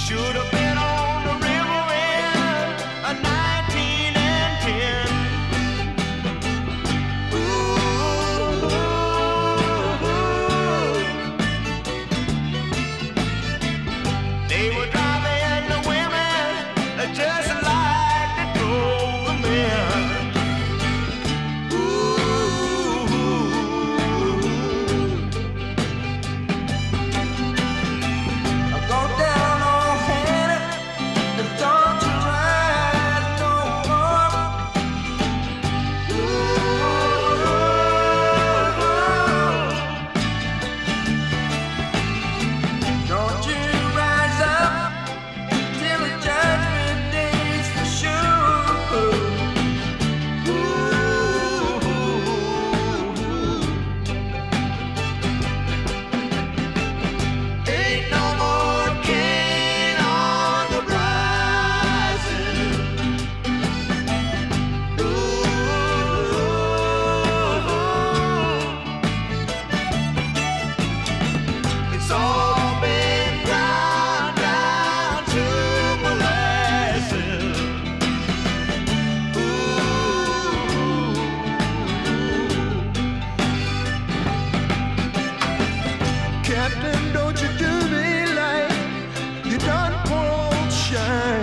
Should have been on the river in a 19 and 10. Ooh, they were driving the women just like they drove the men. Go down on Hannah, and don't you ride no more. Don't you rise up till the judgment day's for sure. Ain't no more Cain on the rising. It's all been ground down to molasses. Captain, don't you do me like you done poor old Shine.